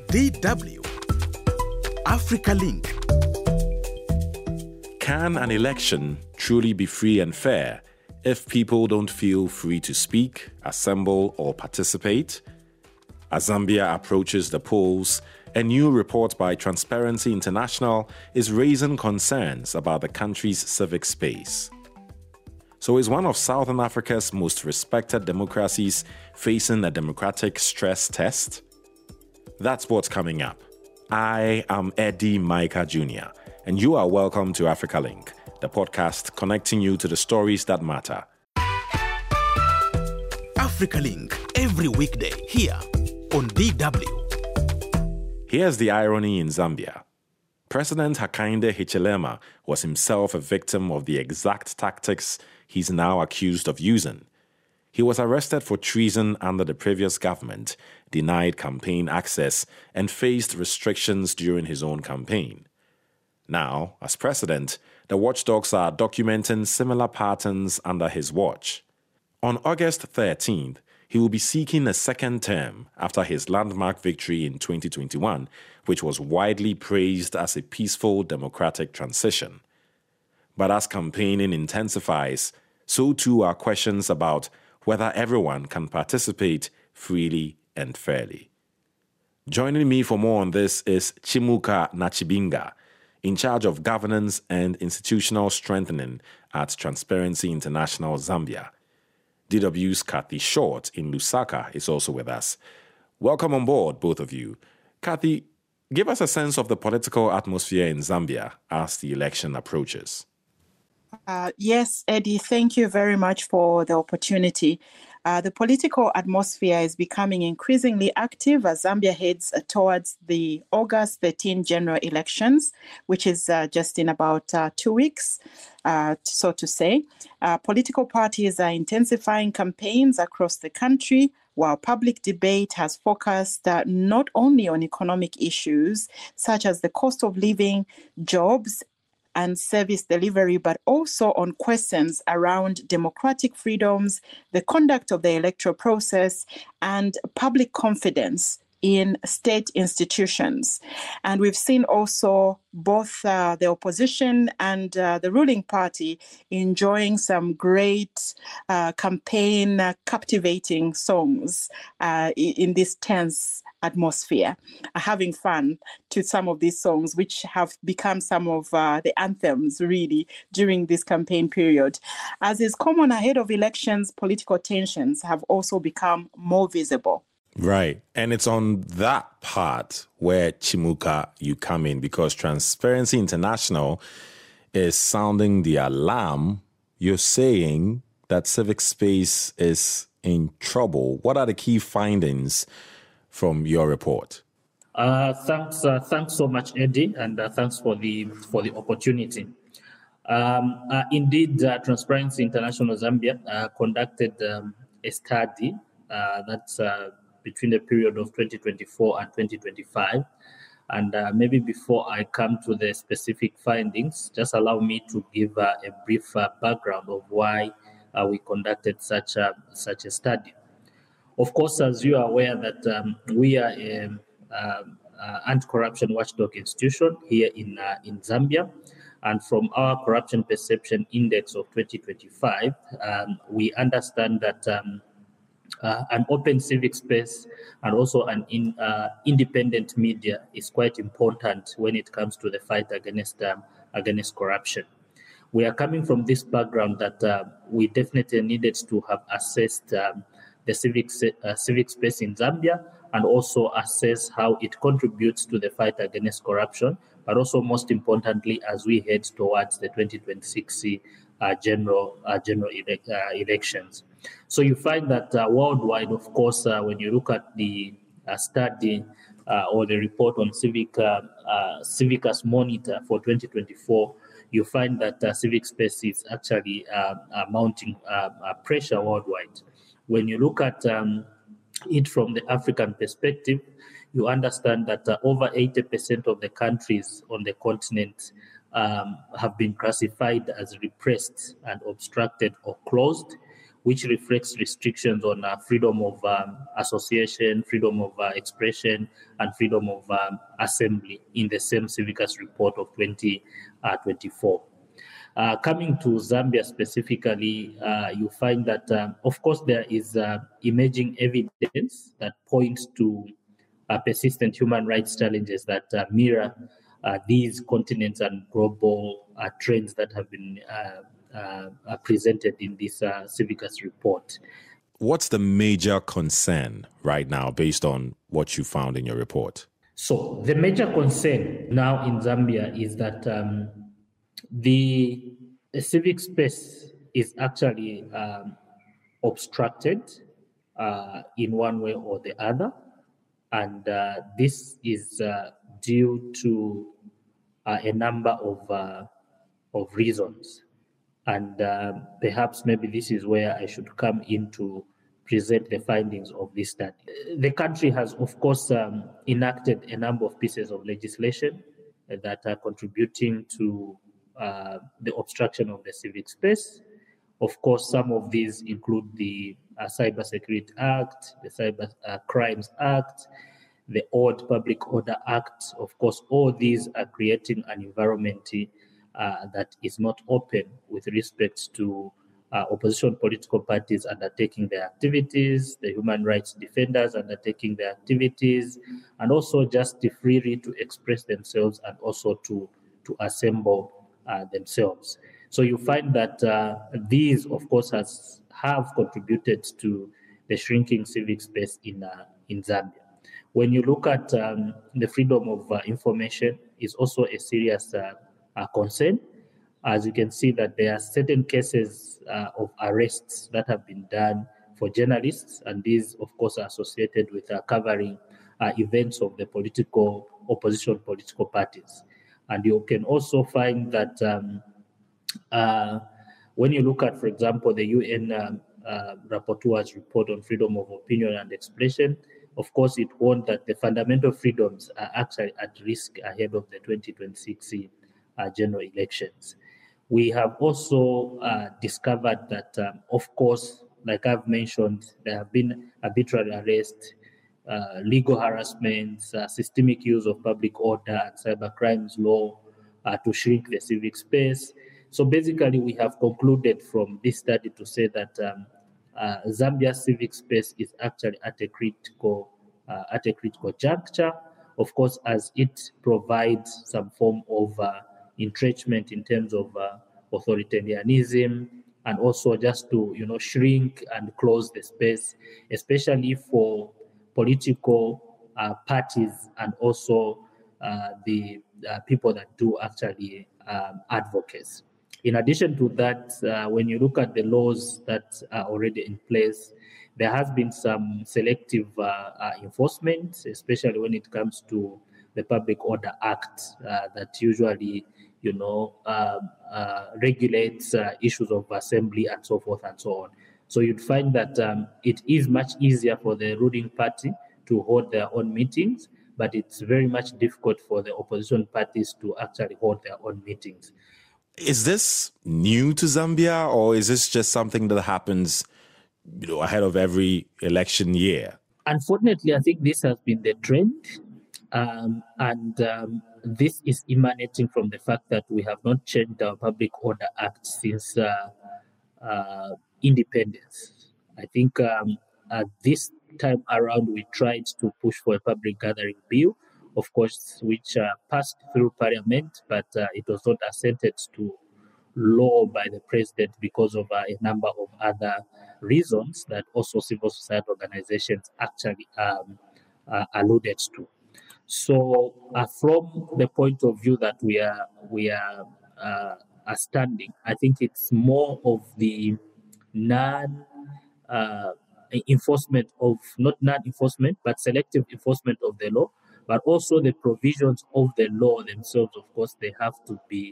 DW Africa Link. Can an election truly be free and fair if people don't feel free to speak, assemble, or participate? As Zambia approaches the polls, a new report by Transparency International is raising concerns about the country's civic space. So is one of Southern Africa's most respected democracies facing a democratic stress test? That's what's coming up. I am Eddie Micah Jr., and you are welcome to Africa Link, the podcast connecting you to the stories that matter. Africa Link, every weekday here on DW. Here's the irony in Zambia. President Hakainde Hichilema was himself a victim of the exact tactics he's now accused of using. He was arrested for treason under the previous government, denied campaign access, and faced restrictions during his own campaign. Now, as president, the watchdogs are documenting similar patterns under his watch. On August 13th, he will be seeking a second term after his landmark victory in 2021, which was widely praised as a peaceful democratic transition. But as campaigning intensifies, so too are questions about whether everyone can participate freely and fairly. Joining me for more on this is Chimuka Nachibinga, in charge of governance and institutional strengthening at Transparency International Zambia. DW's Kathy Short in Lusaka is also with us. Welcome on board, both of you. Kathy, give us a sense of the political atmosphere in Zambia as the election approaches. Yes, Eddie, thank you very much for the opportunity. The political atmosphere is becoming increasingly active as Zambia heads towards the August 13 general elections, which is just in about 2 weeks, so to say. Political parties are intensifying campaigns across the country, while public debate has focused not only on economic issues such as the cost of living, jobs, and service delivery, but also on questions around democratic freedoms, the conduct of the electoral process, and public confidence in state institutions. And we've seen also both the opposition and the ruling party enjoying some great campaign captivating songs in this tense atmosphere, having fun to some of these songs, which have become some of the anthems really during this campaign period. As is common ahead of elections, political tensions have also become more visible. Right. And it's on that part where, Chimuka, you come in, because Transparency International is sounding the alarm. You're saying that civic space is in trouble. What are the key findings from your report? Thanks so much, Eddie, and thanks for the opportunity. Indeed, Transparency International Zambia conducted a study that's between the period of 2024 and 2025. And maybe before I come to the specific findings, just allow me to give a brief background of why we conducted such a study. Of course, as you are aware that we are an anti-corruption watchdog institution here in Zambia. And from our Corruption Perception Index of 2025, we understand that an open civic space and also an independent media is quite important when it comes to the fight against corruption. We are coming from this background that we definitely needed to have assessed the civic space in Zambia and also assess how it contributes to the fight against corruption, but also most importantly as we head towards the 2026 general elections. So you find that worldwide, of course, when you look at the study or the report on Civicus Monitor for 2024, you find that civic space is actually mounting pressure worldwide. When you look at it from the African perspective, you understand that over 80% of the countries on the continent have been classified as repressed and obstructed or closed, which reflects restrictions on freedom of association, freedom of expression, and freedom of assembly in the same Civicus report of 2024. Coming to Zambia specifically, you find that, of course, there is emerging evidence that points to persistent human rights challenges that mirror these continents and global trends that have been presented in this Civicus report. What's the major concern right now based on what you found in your report? So the major concern now in Zambia is that the civic space is actually obstructed in one way or the other. And this is due to a number of reasons. And perhaps maybe this is where I should come in to present the findings of this study. The country has, of course, enacted a number of pieces of legislation that are contributing to the obstruction of the civic space. Of course, some of these include the Cyber Security Act, the Cyber Crimes Act, the Old Public Order Act. Of course, all these are creating an environment that is not open with respect to opposition political parties undertaking their activities, the human rights defenders undertaking their activities, and also just freely to express themselves and also to assemble themselves. So you find that these, of course, have contributed to the shrinking civic space in Zambia. When you look at the freedom of information, is also a serious concern. As you can see that there are certain cases of arrests that have been done for journalists, and these, of course, are associated with covering events of the opposition political parties. And you can also find that when you look at, for example, the UN Rapporteur's report on freedom of opinion and expression, of course, it warned that the fundamental freedoms are actually at risk ahead of the 2026 general elections. We have also discovered that, of course, like I've mentioned, there have been arbitrary arrests, legal harassments, systemic use of public order and cyber crimes law to shrink the civic space. So basically, we have concluded from this study to say that Zambia's civic space is actually at a critical juncture. Of course, as it provides some form of entrenchment in terms of authoritarianism, and also just to shrink and close the space, especially for political parties and also the people that do actually advocacy. In addition to that, when you look at the laws that are already in place, there has been some selective enforcement, especially when it comes to the Public Order Act that usually, regulates issues of assembly and so forth and so on. So you'd find that it is much easier for the ruling party to hold their own meetings, but it's very much difficult for the opposition parties to actually hold their own meetings. Is this new to Zambia, or is this just something that happens, ahead of every election year? Unfortunately, I think this has been the trend, and this is emanating from the fact that we have not changed our Public Order Act since independence. I think this time around we tried to push for a public gathering bill, of course, which passed through Parliament, but it was not assented to law by the president because of a number of other reasons that also civil society organizations actually alluded to. So, from the point of view that we are standing, I think it's more of the enforcement of, not non-enforcement, but selective enforcement of the law, but also the provisions of the law themselves. Of course, they have to be,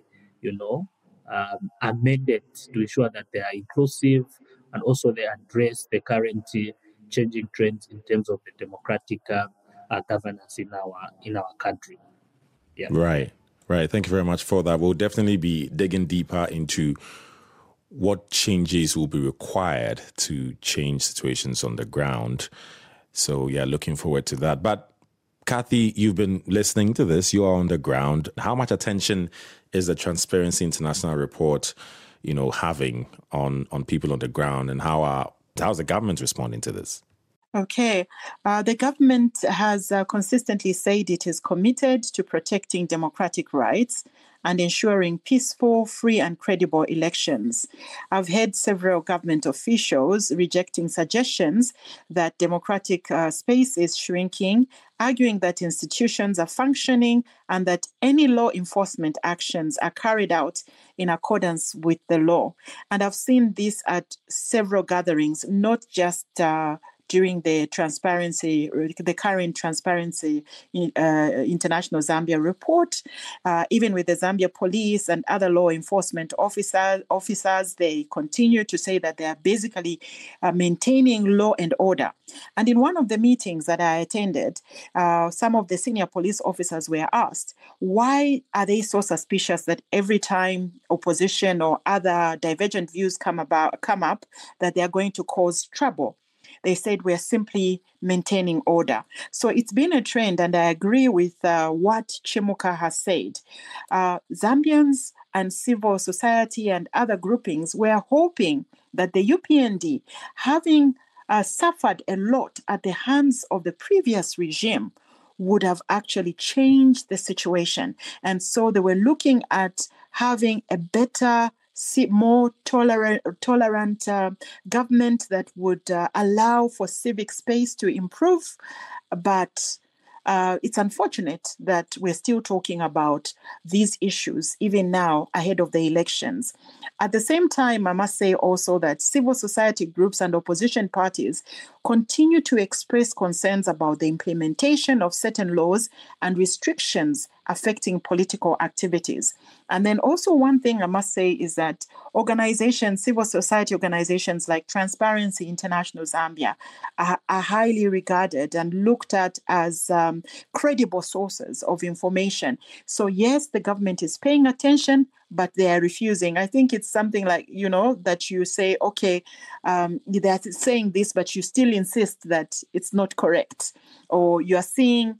amended to ensure that they are inclusive, and also they address the current changing trends in terms of the democratic governance in our country. Yeah. Right. Thank you very much for that. We'll definitely be digging deeper into what changes will be required to change situations on the ground. So, yeah, looking forward to that. But Kathy, you've been listening to this. You are on the ground. How much attention is the Transparency International report, having on people on the ground, and how's the government responding to this? Okay. The government has consistently said it is committed to protecting democratic rights and ensuring peaceful, free and credible elections. I've heard several government officials rejecting suggestions that democratic space is shrinking, arguing that institutions are functioning and that any law enforcement actions are carried out in accordance with the law. And I've seen this at several gatherings, not just during the current Transparency International Zambia report, even with the Zambia police and other law enforcement officers, they continue to say that they are basically maintaining law and order. And in one of the meetings that I attended, some of the senior police officers were asked, why are they so suspicious that every time opposition or other divergent views come up, that they are going to cause trouble? They said we're simply maintaining order. So it's been a trend, and I agree with what Chimuka has said. Zambians and civil society and other groupings were hoping that the UPND, having suffered a lot at the hands of the previous regime, would have actually changed the situation. And so they were looking at having a better, more tolerant government that would allow for civic space to improve. But it's unfortunate that we're still talking about these issues, even now, ahead of the elections. At the same time, I must say also that civil society groups and opposition parties continue to express concerns about the implementation of certain laws and restrictions affecting political activities. And then also one thing I must say is that civil society organizations like Transparency International Zambia are highly regarded and looked at as credible sources of information. So yes, the government is paying attention, but they are refusing. I think it's something like, that you say, okay, they're saying this, but you still insist that it's not correct, or you are seeing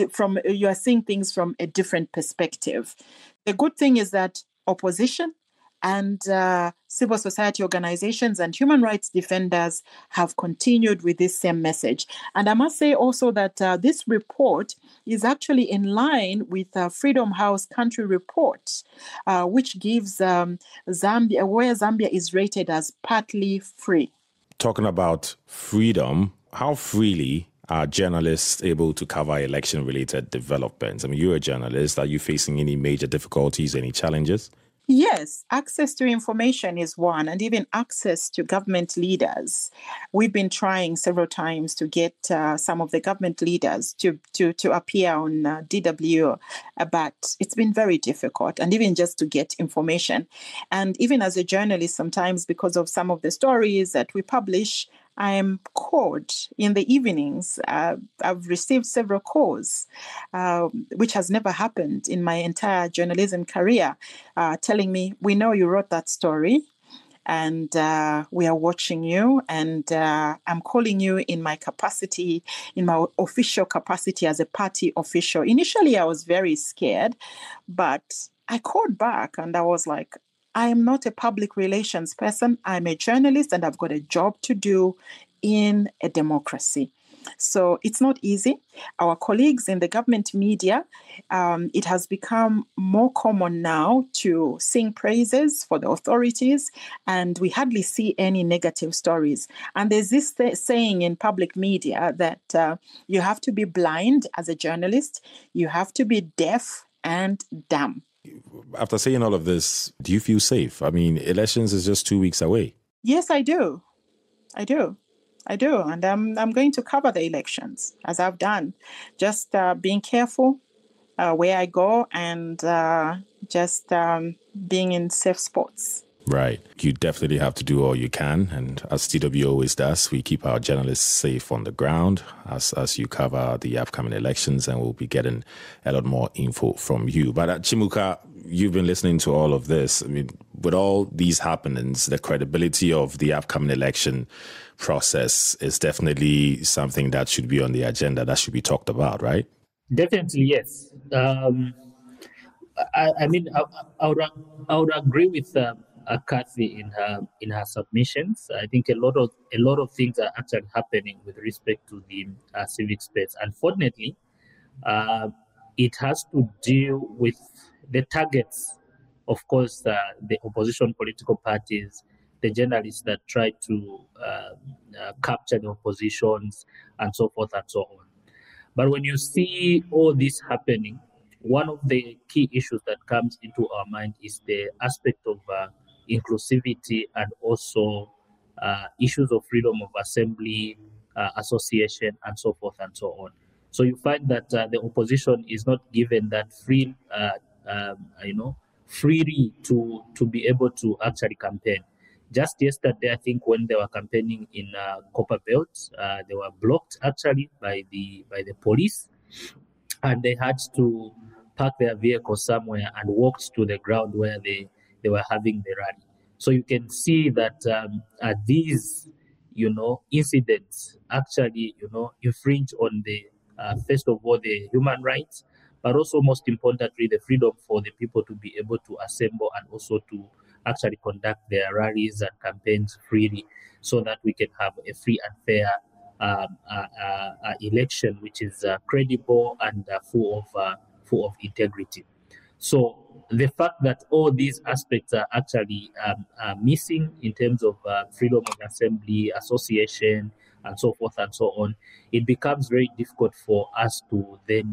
things from a different perspective. The good thing is that opposition and civil society organizations and human rights defenders have continued with this same message. And I must say also that this report is actually in line with Freedom House Country Report, which gives Zambia, where Zambia is rated as partly free. Talking about freedom, how freely are journalists able to cover election-related developments? I mean, you're a journalist. Are you facing any major difficulties, any challenges? Yes, access to information is one, and even access to government leaders. We've been trying several times to get some of the government leaders to appear on DW, but it's been very difficult, and even just to get information. And even as a journalist, sometimes because of some of the stories that we publish, I am called in the evenings. I've received several calls, which has never happened in my entire journalism career, telling me, we know you wrote that story and we are watching you, and I'm calling you in my official capacity as a party official. Initially, I was very scared, but I called back and I was like, I am not a public relations person. I'm a journalist and I've got a job to do in a democracy. So it's not easy. Our colleagues in the government media, it has become more common now to sing praises for the authorities, and we hardly see any negative stories. And there's this saying in public media that you have to be blind as a journalist, you have to be deaf and dumb. After saying all of this, do you feel safe? I mean, elections is just 2 weeks away. Yes, I do. And I'm going to cover the elections, as I've done. Just being careful where I go, and just being in safe spots. Right. You definitely have to do all you can. And as TW always does, we keep our journalists safe on the ground as you cover the upcoming elections, and we'll be getting a lot more info from you. But Chimuka, you've been listening to all of this. I mean, with all these happenings, the credibility of the upcoming election process is definitely something that should be on the agenda, that should be talked about, right? Definitely, yes. I mean, I would agree with Kathy in her submissions. I think a lot of things are actually happening with respect to the civic space. Unfortunately, it has to deal with the targets, of course, the opposition political parties, the journalists that try to capture the oppositions, and so forth and so on. But when you see all this happening, one of the key issues that comes into our mind is the aspect of inclusivity and also issues of freedom of assembly, association, and so forth and so on. So you find that the opposition is not given that freely to be able to actually campaign. Just yesterday, I think when they were campaigning in Copperbelt, they were blocked actually by the police, and they had to park their vehicle somewhere and walked to the ground where they were having the rally. So you can see that these, incidents actually, infringe on the first of all the human rights, but also most importantly the freedom for the people to be able to assemble and also to actually conduct their rallies and campaigns freely, so that we can have a free and fair election, which is credible and full of integrity. So the fact that all these aspects are actually missing in terms of freedom of assembly, association, and so forth and so on, it becomes very difficult for us to then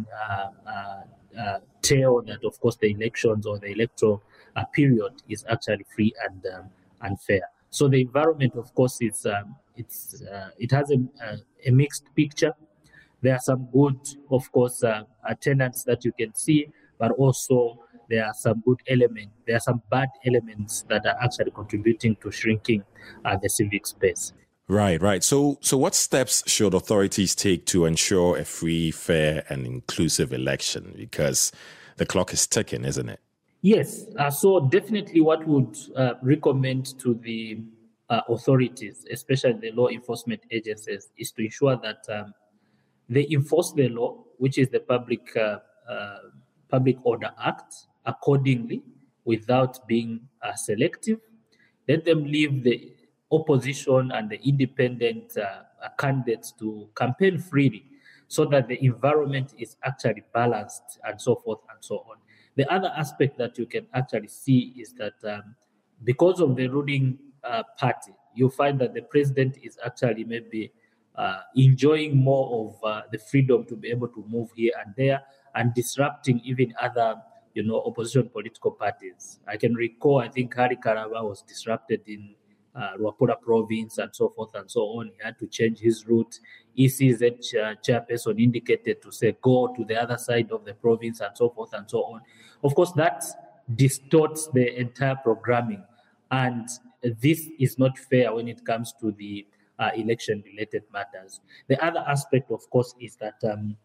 tell that, of course, the elections or the electoral period is actually free and fair. So the environment, of course, it has a mixed picture. There are some good, of course, tenets that you can see, but also there are some good elements. There are some bad elements that are actually contributing to shrinking the civic space. Right. So what steps should authorities take to ensure a free, fair, and inclusive election? Because the clock is ticking, isn't it? Yes. So definitely what would recommend to the authorities, especially the law enforcement agencies, is to ensure that they enforce the law, which is the Public Order Act, accordingly, without being selective. Let them leave the opposition and the independent candidates to campaign freely, so that the environment is actually balanced and so forth and so on. The other aspect that you can actually see is that because of the ruling party, you find that the president is actually maybe enjoying more of the freedom to be able to move here and there and disrupting even other, opposition political parties. I can recall, I think Hari Karaba was disrupted in Luapula province and so forth and so on. He had to change his route. ECZ chairperson indicated to say, go to the other side of the province and so forth and so on. Of course, that distorts the entire programming. And this is not fair when it comes to the election-related matters. The other aspect, of course, is that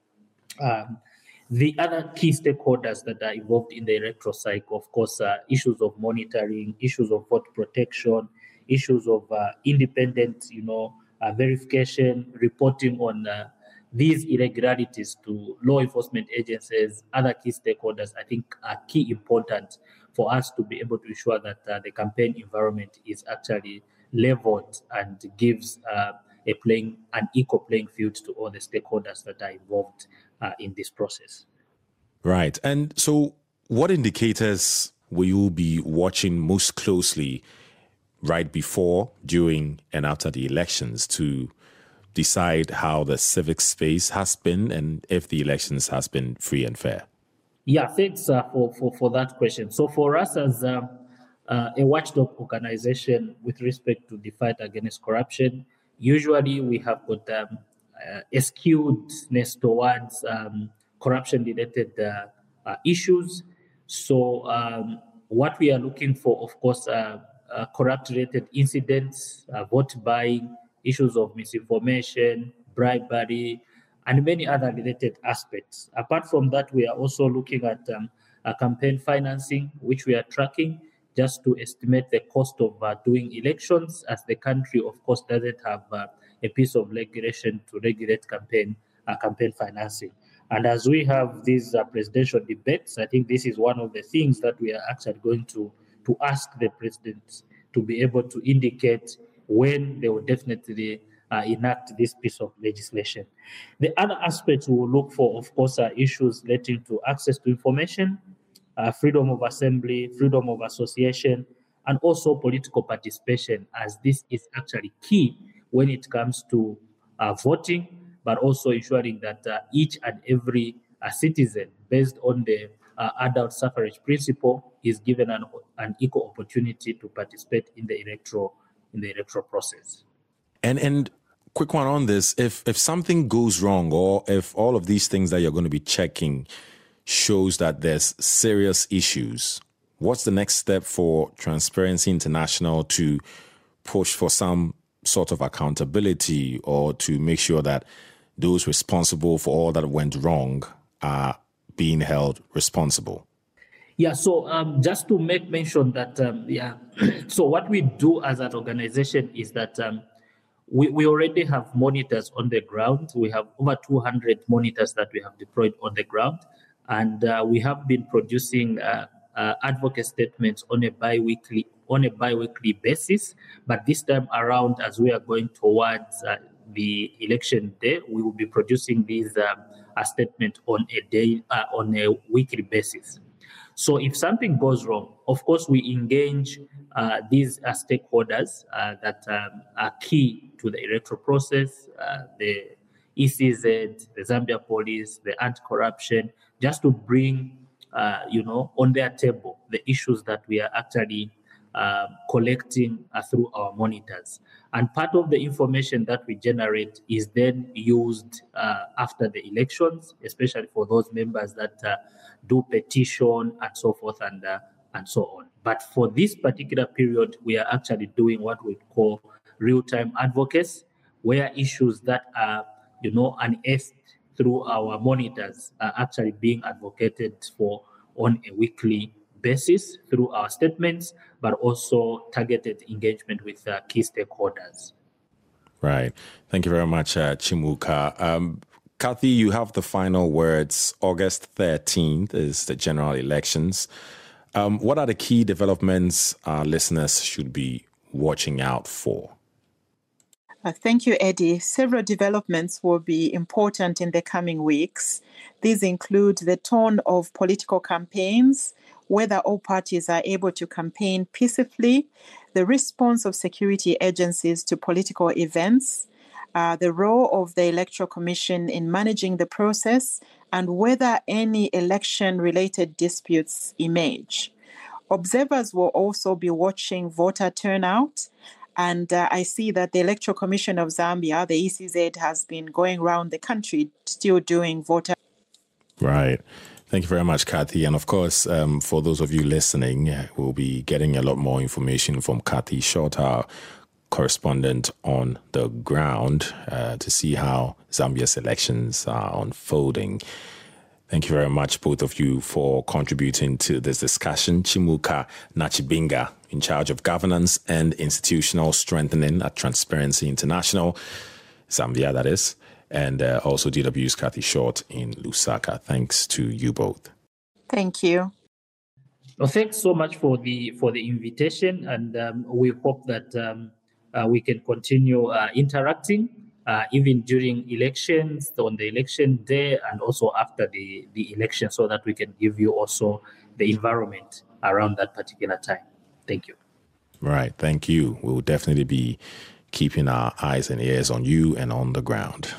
the other key stakeholders that are involved in the electoral cycle, of course, issues of monitoring, issues of vote protection, issues of independent, verification, reporting on these irregularities to law enforcement agencies, other key stakeholders, I think are key important for us to be able to ensure that the campaign environment is actually leveled and gives an equal playing field to all the stakeholders that are involved in this process. Right. And so what indicators will you be watching most closely right before, during, and after the elections to decide how the civic space has been and if the elections has been free and fair? Yeah, thanks for that question. So for us as a watchdog organization with respect to the fight against corruption, usually we have got a skewedness towards corruption-related issues. So what we are looking for, of course, corrupt-related incidents, vote buying, issues of misinformation, bribery, and many other related aspects. Apart from that, we are also looking at campaign financing, which we are tracking, just to estimate the cost of doing elections, as the country, of course, doesn't have a piece of regulation to regulate campaign financing. And as we have these presidential debates, I think this is one of the things that we are actually going to ask the president to be able to indicate when they will definitely enact this piece of legislation. The other aspects we will look for, of course, are issues relating to access to information, freedom of assembly, freedom of association, and also political participation, as this is actually key when it comes to voting, but also ensuring that each and every citizen, based on the adult suffrage principle, is given an equal opportunity to participate in the electoral process. And quick one on this: if something goes wrong, or if all of these things that you're going to be checking shows that there's serious issues, what's the next step for Transparency International to push for some sort of accountability, or to make sure that those responsible for all that went wrong are being held responsible? Yeah, so just to make mention that, so what we do as an organization is that we already have monitors on the ground. We have over 200 monitors that we have deployed on the ground. And we have been producing advocate statements on a bi-weekly basis. But this time around, as we are going towards the election day, we will be producing these statements on a weekly basis. So if something goes wrong, of course, we engage these stakeholders that are key to the electoral process, the ECZ, the Zambia Police, the anti-corruption, just to bring, on their table the issues that we are actually collecting through our monitors. And part of the information that we generate is then used after the elections, especially for those members that do petition and so forth and so on. But for this particular period, we are actually doing what we call real-time advocacy, where issues that are, unearthed through our monitors are actually being advocated for on a weekly basis through our statements, but also targeted engagement with key stakeholders. Right. Thank you very much, Chimuka. Kathy, you have the final words. August 13th is the general elections. What are the key developments our listeners should be watching out for? Thank you, Eddie. Several developments will be important in the coming weeks. These include the tone of political campaigns, whether all parties are able to campaign peacefully, the response of security agencies to political events, the role of the Electoral Commission in managing the process, and whether any election-related disputes emerge. Observers will also be watching voter turnout. And I see that the Electoral Commission of Zambia, the ECZ, has been going around the country still doing voter. Right. Thank you very much, Kathy. And of course, for those of you listening, we'll be getting a lot more information from Kathy Short, our correspondent on the ground, to see how Zambia's elections are unfolding. Thank you very much, both of you, for contributing to this discussion. Chimuka Nachibinga, in charge of governance and institutional strengthening at Transparency International, Zambia, that is, and also DW's Kathy Short in Lusaka. Thanks to you both. Thank you. Well, thanks so much for the invitation, and we hope that we can continue interacting. Even during elections, on the election day, and also after the election, so that we can give you also the environment around that particular time. Thank you. Right. Thank you. We'll definitely be keeping our eyes and ears on you and on the ground.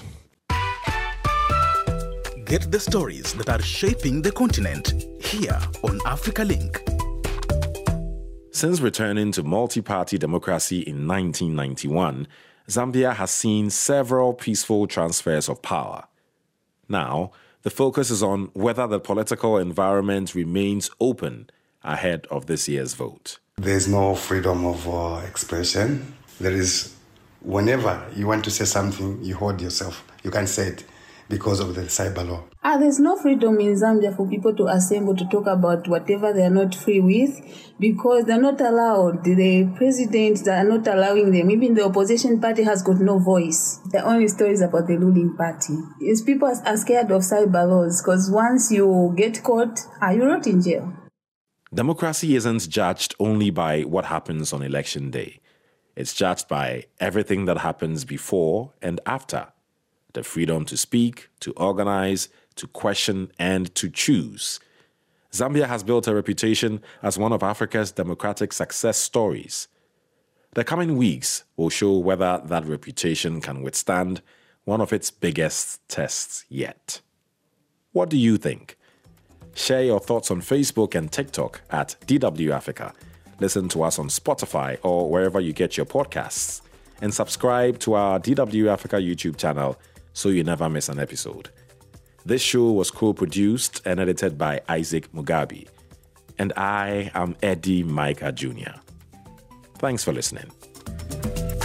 Get the stories that are shaping the continent here on Africa Link. Since returning to multi-party democracy in 1991, Zambia has seen several peaceful transfers of power. Now, the focus is on whether the political environment remains open ahead of this year's vote. There's no freedom of expression. There is, whenever you want to say something, you hold yourself. You can say it. because of the cyber law. There's no freedom in Zambia for people to assemble to talk about whatever they are not free with, because they're not allowed. The presidents are not allowing them. Even the opposition party has got no voice. The only story is about the ruling party. People are scared of cyber laws because once you get caught, you're not in jail. Democracy isn't judged only by what happens on election day. It's judged by everything that happens before and after. The freedom to speak, to organize, to question, and to choose. Zambia has built a reputation as one of Africa's democratic success stories. The coming weeks will show whether that reputation can withstand one of its biggest tests yet. What do you think? Share your thoughts on Facebook and TikTok at DW Africa. Listen to us on Spotify or wherever you get your podcasts. And subscribe to our DW Africa YouTube channel so you never miss an episode. This show was co-produced and edited by Isaac Mugabe. And I am Eddie Micah Jr. Thanks for listening.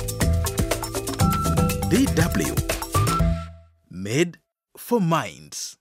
DW. Made for Minds.